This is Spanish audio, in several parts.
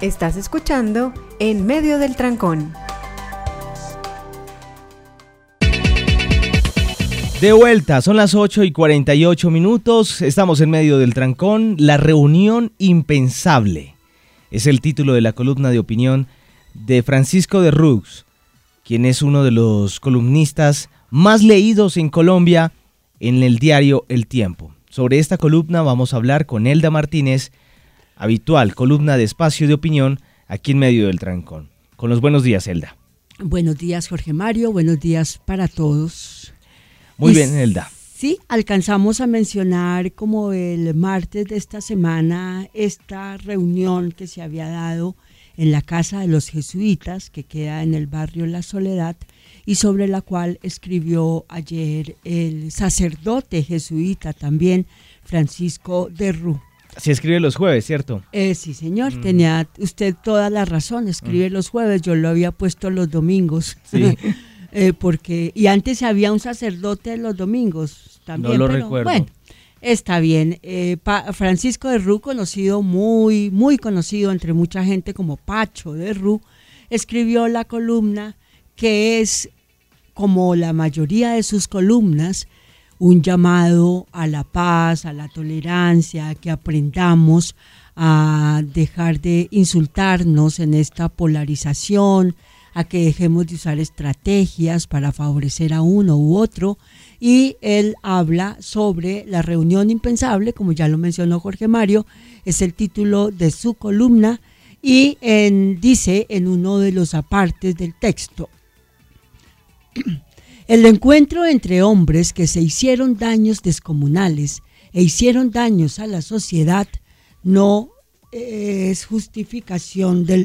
Estás escuchando En Medio del Trancón. De vuelta, son las 8:48, estamos en Medio del Trancón. La reunión impensable es el título de la columna de opinión de Francisco de Rux, quien es uno de los columnistas más leídos en Colombia en el diario El Tiempo. Sobre esta columna vamos a hablar con Elda Martínez, habitual columna de Espacio de Opinión aquí en Medio del Trancón. Con los buenos días, Elda. Buenos días, Jorge Mario, buenos días para todos. Muy bien, Elda. Sí, alcanzamos a mencionar como el martes de esta semana esta reunión que se había dado en la casa de los jesuitas, que queda en el barrio La Soledad, y sobre la cual escribió ayer el sacerdote jesuita también, Francisco de Rux. Se escribe los jueves, ¿cierto? Sí, señor, tenía usted toda la razón, escribe los jueves, yo lo había puesto los domingos. Sí. Y antes había un sacerdote los domingos también. No lo recuerdo. Bueno, está bien. Francisco de Rux, conocido, muy conocido entre mucha gente como Pacho de Rux, escribió la columna que es, como la mayoría de sus columnas, un llamado a la paz, a la tolerancia, a que aprendamos a dejar de insultarnos en esta polarización, a que dejemos de usar estrategias para favorecer a uno u otro, y él habla sobre la reunión impensable, como ya lo mencionó Jorge Mario, es el título de su columna, y dice en uno de los apartes del texto: el encuentro entre hombres que se hicieron daños descomunales e hicieron daños a la sociedad no es justificación del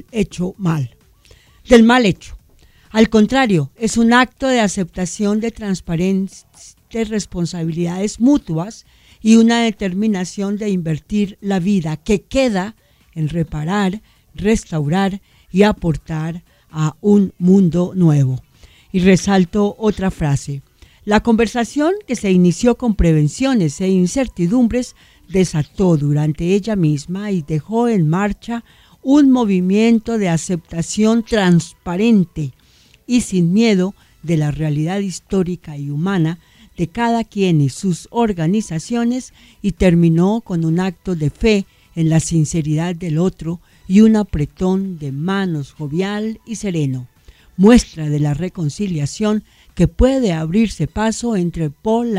mal hecho. Al contrario, es un acto de aceptación de transparencia, de responsabilidades mutuas y una determinación de invertir la vida que queda en reparar, restaurar y aportar a un mundo nuevo. Y resalto otra frase: la conversación, que se inició con prevenciones e incertidumbres, desató durante ella misma y dejó en marcha un movimiento de aceptación transparente y sin miedo de la realidad histórica y humana de cada quien y sus organizaciones, y terminó con un acto de fe en la sinceridad del otro y un apretón de manos jovial y sereno, muestra de la reconciliación que puede abrirse paso entre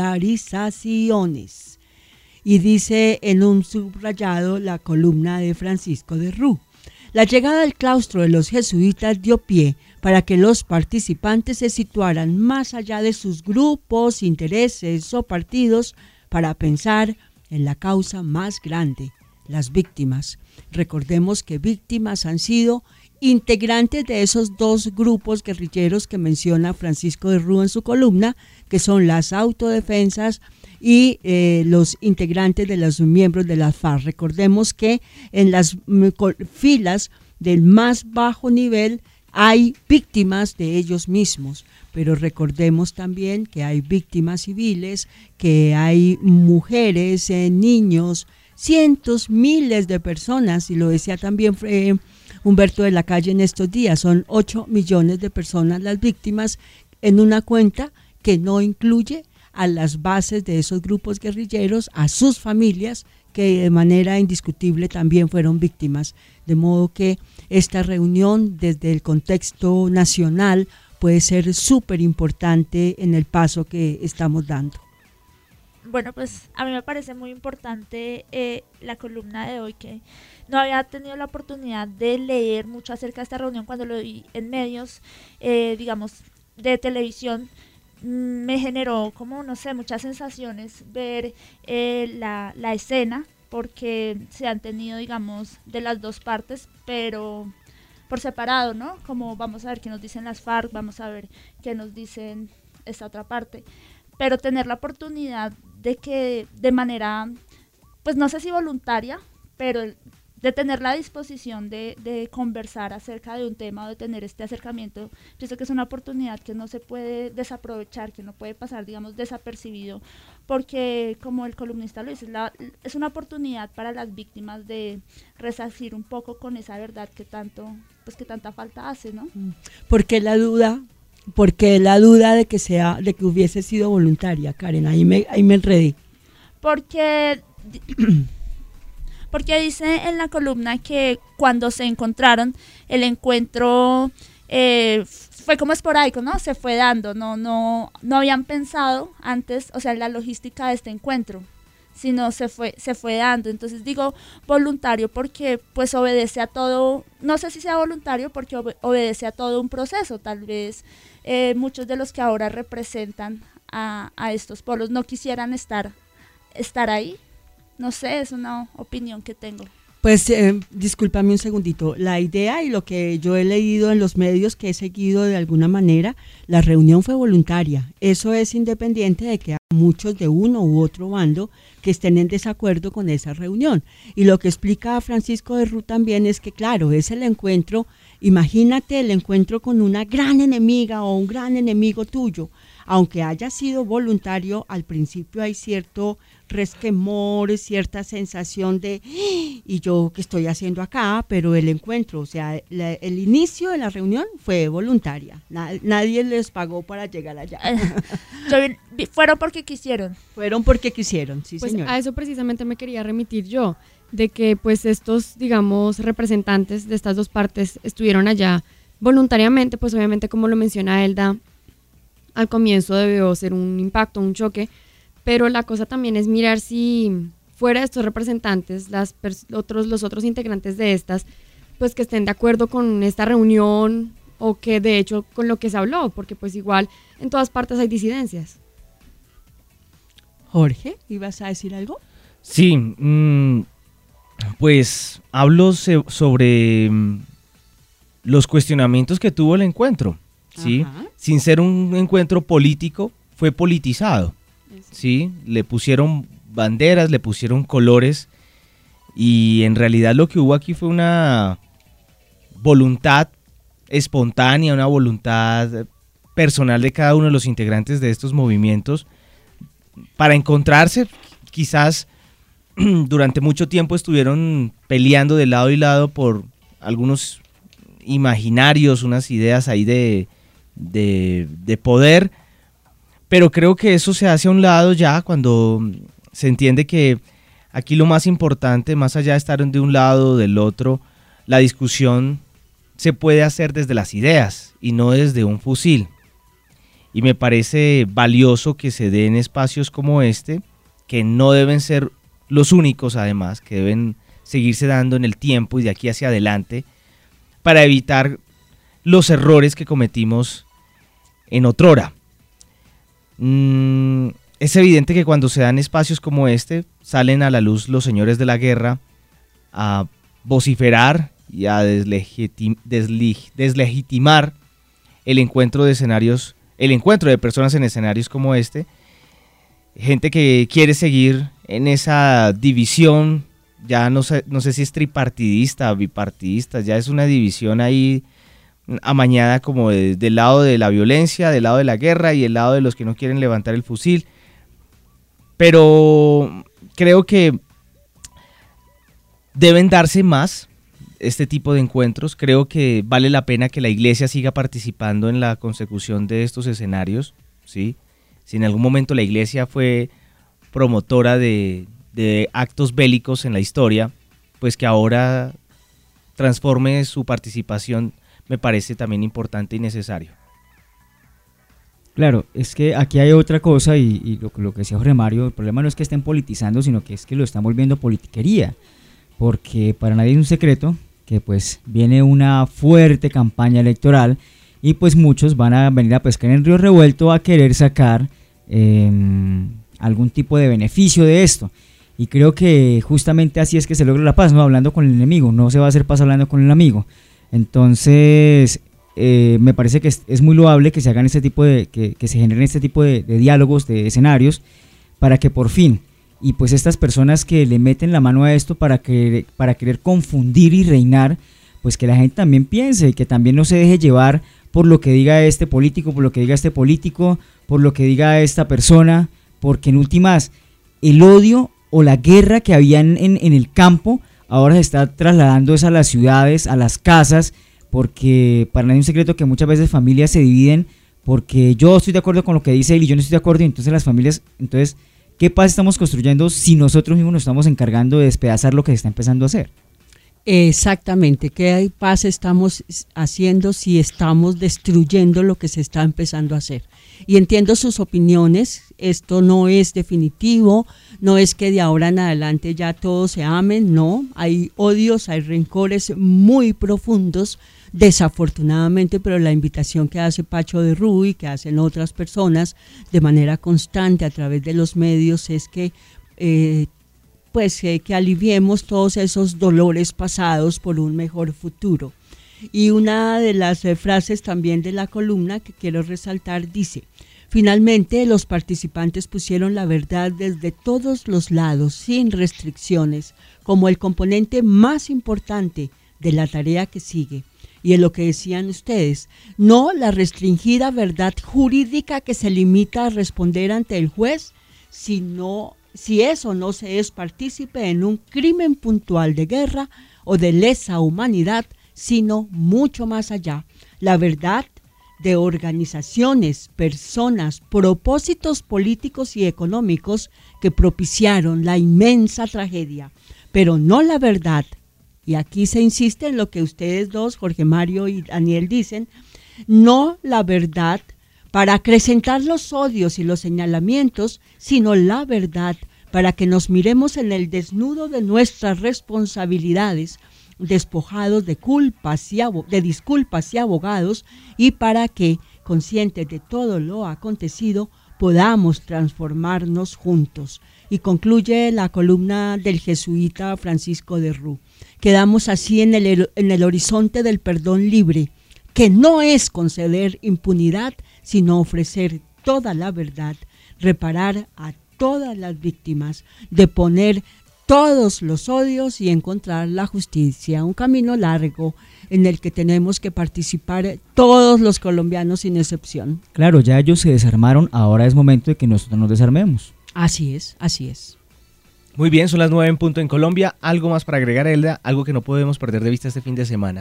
polarizaciones. Y dice en un subrayado la columna de Francisco de Rux: la llegada al claustro de los jesuitas dio pie para que los participantes se situaran más allá de sus grupos, intereses o partidos para pensar en la causa más grande, las víctimas. Recordemos que víctimas han sido integrantes de esos dos grupos guerrilleros que menciona Francisco de Rux en su columna, que son las autodefensas y los integrantes de los miembros de las FARC. Recordemos que en las filas del más bajo nivel hay víctimas de ellos mismos, pero recordemos también que hay víctimas civiles, que hay mujeres, niños, cientos, miles de personas, y lo decía también Humberto de la Calle en estos días, son 8 millones de personas las víctimas, en una cuenta que no incluye a las bases de esos grupos guerrilleros, a sus familias, que de manera indiscutible también fueron víctimas. De modo que esta reunión, desde el contexto nacional, puede ser súper importante en el paso que estamos dando. Bueno, pues a mí me parece muy importante la columna de hoy, que no había tenido la oportunidad de leer mucho acerca de esta reunión. Cuando lo vi en medios, digamos, de televisión, me generó como, no sé, muchas sensaciones ver la escena, porque se han tenido, digamos, de las dos partes, pero por separado, ¿no? Como vamos a ver qué nos dicen las FARC, vamos a ver qué nos dicen esta otra parte, pero tener la oportunidad de que de manera, pues no sé si voluntaria, pero de tener la disposición de conversar acerca de un tema o de tener este acercamiento. Pienso que es una oportunidad que no se puede desaprovechar, que no puede pasar, digamos, desapercibido, porque como el columnista lo dice, es una oportunidad para las víctimas de resarcir un poco con esa verdad que tanto, pues que tanta falta hace, ¿no? ¿Por qué la duda? Porque la duda de que hubiese sido voluntaria, Karen, ahí me enredé. Porque dice en la columna que cuando se encontraron, el encuentro fue como esporádico, ¿no? Se fue dando, no habían pensado antes, o sea, en la logística de este encuentro, sino se fue dando. Entonces digo voluntario porque pues obedece a todo, no sé si sea voluntario porque obedece a todo un proceso. Tal vez muchos de los que ahora representan a estos polos no quisieran estar ahí. No sé, es una opinión que tengo. Pues discúlpame un segundito, la idea y lo que yo he leído en los medios que he seguido de alguna manera, la reunión fue voluntaria. Eso es independiente de que hay muchos de uno u otro bando que estén en desacuerdo con esa reunión. Y lo que explica Francisco de Rú también es que, claro, es el encuentro, imagínate el encuentro con una gran enemiga o un gran enemigo tuyo. Aunque haya sido voluntario, al principio hay cierto resquemor, cierta sensación de ¿y yo qué estoy haciendo acá? Pero el encuentro, o sea, el inicio de la reunión fue voluntaria. Nadie les pagó para llegar allá. Fueron porque quisieron. Fueron porque quisieron, sí, pues señor. A eso precisamente me quería remitir yo, de que pues estos, digamos, representantes de estas dos partes estuvieron allá voluntariamente, pues obviamente como lo menciona Elda, al comienzo debió ser un impacto, un choque, pero la cosa también es mirar si fuera de estos representantes, los otros integrantes de estas, pues que estén de acuerdo con esta reunión o que de hecho con lo que se habló, porque pues igual en todas partes hay disidencias. Jorge, ¿ibas a decir algo? Sí, pues hablo sobre los cuestionamientos que tuvo el encuentro, ¿sí? Ajá. Sin ser un encuentro político, fue politizado, ¿sí? Le pusieron banderas, le pusieron colores y en realidad lo que hubo aquí fue una voluntad espontánea, una voluntad personal de cada uno de los integrantes de estos movimientos para encontrarse. Quizás durante mucho tiempo estuvieron peleando de lado y lado por algunos imaginarios, unas ideas ahí de poder, pero creo que eso se hace a un lado ya cuando se entiende que aquí lo más importante, más allá de estar de un lado o del otro, la discusión se puede hacer desde las ideas y no desde un fusil. Y me parece valioso que se den espacios como este, que no deben ser los únicos además, que deben seguirse dando en el tiempo y de aquí hacia adelante, para evitar los errores que cometimos en otrora. Es evidente que cuando se dan espacios como este, salen a la luz los señores de la guerra a vociferar y a deslegitimar el encuentro de escenarios, el encuentro de personas en escenarios como este, gente que quiere seguir en esa división, ya no sé si es tripartidista, bipartidista, ya es una división ahí amañada como del lado de la violencia, del lado de la guerra y del lado de los que no quieren levantar el fusil. Pero creo que deben darse más este tipo de encuentros. Creo que vale la pena que la iglesia siga participando en la consecución de estos escenarios, ¿sí? Si en algún momento la iglesia fue promotora de actos bélicos en la historia, pues que ahora transforme su participación me parece también importante y necesario. Claro, es que aquí hay otra cosa y lo que decía Jorge Mario, el problema no es que estén politizando, sino que es que lo están volviendo politiquería, porque para nadie es un secreto que pues viene una fuerte campaña electoral y pues muchos van a venir a pescar en río revuelto a querer sacar algún tipo de beneficio de esto. Y creo que justamente así es que se logra la paz, no hablando con el enemigo, no se va a hacer paz hablando con el amigo. Entonces, me parece que es muy loable que se hagan este tipo que se generen este tipo de diálogos, de escenarios, para que por fin y pues estas personas que le meten la mano a esto para querer confundir y reinar, pues que la gente también piense, que también no se deje llevar por lo que diga este político, por lo que diga este político, por lo que diga esta persona, porque en últimas el odio o la guerra que había en el campo ahora se está trasladando a las ciudades, a las casas, porque para nadie es un secreto que muchas veces familias se dividen porque yo estoy de acuerdo con lo que dice él y yo no estoy de acuerdo, y entonces las familias, entonces, ¿qué paz estamos construyendo si nosotros mismos nos estamos encargando de despedazar lo que se está empezando a hacer? Exactamente, ¿qué paz estamos haciendo si estamos destruyendo lo que se está empezando a hacer? Y entiendo sus opiniones, esto no es definitivo, no es que de ahora en adelante ya todos se amen, no, hay odios, hay rencores muy profundos, desafortunadamente, pero la invitación que hace Pacho de Ruy, que hacen otras personas de manera constante a través de los medios, es que que aliviemos todos esos dolores pasados por un mejor futuro. Y una de las frases también de la columna que quiero resaltar dice: finalmente los participantes pusieron la verdad desde todos los lados, sin restricciones, como el componente más importante de la tarea que sigue. Y en lo que decían ustedes, no la restringida verdad jurídica que se limita a responder ante el juez, sino si eso no se es partícipe en un crimen puntual de guerra o de lesa humanidad, sino mucho más allá. La verdad de organizaciones, personas, propósitos políticos y económicos que propiciaron la inmensa tragedia, pero no la verdad. Y aquí se insiste en lo que ustedes dos, Jorge Mario y Daniel, dicen, no la verdad para acrecentar los odios y los señalamientos, sino la verdad para que nos miremos en el desnudo de nuestras responsabilidades, despojados de disculpas y abogados, y para que, conscientes de todo lo acontecido, podamos transformarnos juntos. Y concluye la columna del jesuita Francisco de Rú. Quedamos así en el horizonte del perdón libre, que no es conceder impunidad, sino ofrecer toda la verdad, reparar a todas las víctimas, deponer todos los odios y encontrar la justicia. Un camino largo en el que tenemos que participar todos los colombianos sin excepción. Claro, ya ellos se desarmaron, ahora es momento de que nosotros nos desarmemos. Así es, así es. Muy bien, son las 9 en punto en Colombia. ¿Algo más para agregar, Elda? Algo que no podemos perder de vista este fin de semana.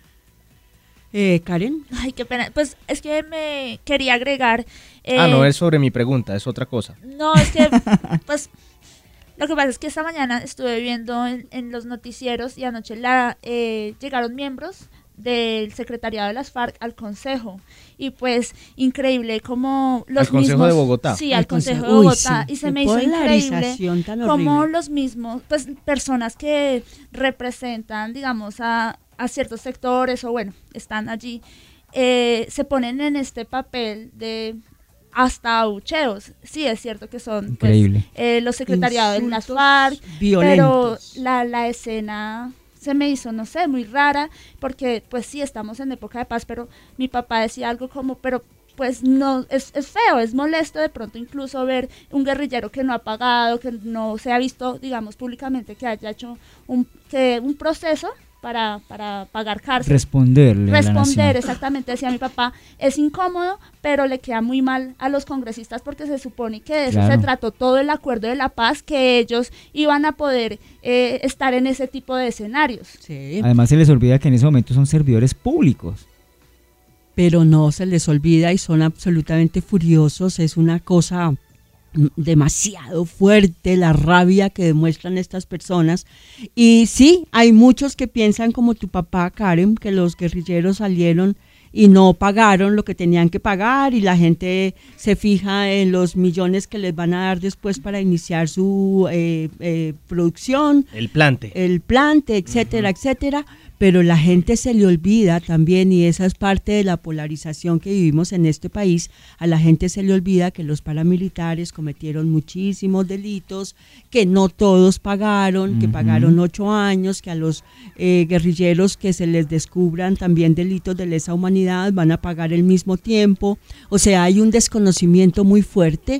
Karen. Ay, qué pena. Pues es que me quería agregar... no es sobre mi pregunta, es otra cosa. No, es que pues lo que pasa es que esta mañana estuve viendo en los noticieros y anoche llegaron miembros del secretariado de las FARC al consejo, y pues increíble como los ¿Al consejo de Bogotá? Sí, al consejo de Bogotá. Sí, y se me hizo increíble como horrible. los mismos, pues personas que representan, digamos, a ciertos sectores, o bueno, están allí, se ponen en este papel de hasta abucheos. Sí, es cierto que son pues, los secretariados de las FARC, violentos. Pero la escena se me hizo, no sé, muy rara, porque pues sí, estamos en época de paz, pero mi papá decía algo como, pero pues no, es feo, es molesto de pronto incluso ver un guerrillero que no ha pagado, que no se ha visto, digamos, públicamente que haya hecho un proceso para pagar cárcel. Responder, exactamente, decía mi papá, es incómodo, pero le queda muy mal a los congresistas porque se supone que de eso se trató todo el acuerdo de la paz, que ellos iban a poder estar en ese tipo de escenarios. Sí. Además se les olvida que en ese momento son servidores públicos. Pero no se les olvida y son absolutamente furiosos, es una cosa demasiado fuerte la rabia que demuestran estas personas. Y sí, hay muchos que piensan como tu papá, Karen, que los guerrilleros salieron y no pagaron lo que tenían que pagar, y la gente se fija en los millones que les van a dar después para iniciar su producción, el plante, etcétera, etcétera. Pero la gente se le olvida también, y esa es parte de la polarización que vivimos en este país, a la gente se le olvida que los paramilitares cometieron muchísimos delitos, que no todos pagaron, que pagaron 8 años, que a los guerrilleros que se les descubran también delitos de lesa humanidad van a pagar el mismo tiempo. O sea, hay un desconocimiento muy fuerte.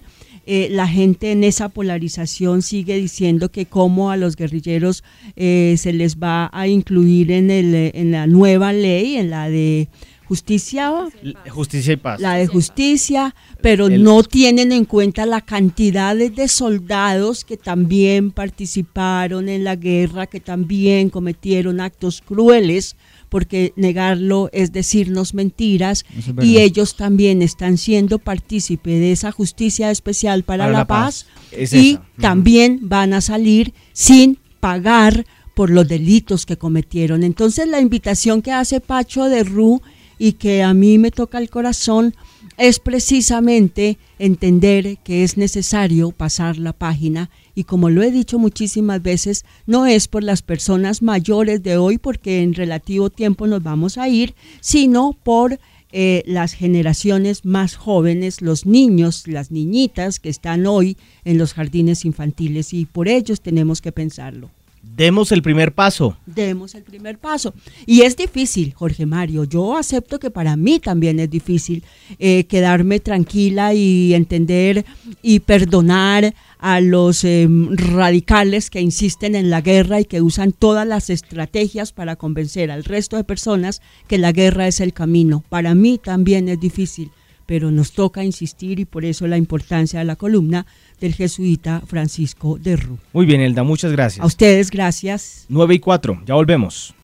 la gente en esa polarización sigue diciendo que como a los guerrilleros se les va a incluir en la nueva ley, en la de justicia y paz. La de justicia, pero no tienen en cuenta la cantidad de soldados que también participaron en la guerra, que también cometieron actos crueles, porque negarlo es decirnos mentiras, y ellos también están siendo partícipe de esa justicia especial para la paz, y también van a salir sin pagar por los delitos que cometieron. Entonces la invitación que hace Pacho de Rú y que a mí me toca el corazón es precisamente entender que es necesario pasar la página, y como lo he dicho muchísimas veces, no es por las personas mayores de hoy, porque en relativo tiempo nos vamos a ir, sino por las generaciones más jóvenes, los niños, las niñitas que están hoy en los jardines infantiles, y por ellos tenemos que pensarlo. Demos el primer paso. Demos el primer paso. Y es difícil, Jorge Mario. Yo acepto que para mí también es difícil quedarme tranquila y entender y perdonar a los radicales que insisten en la guerra y que usan todas las estrategias para convencer al resto de personas que la guerra es el camino. Para mí también es difícil, pero nos toca insistir, y por eso la importancia de la columna del jesuita Francisco de Rú. Muy bien, Elda, muchas gracias. A ustedes, gracias. 9:04, ya volvemos.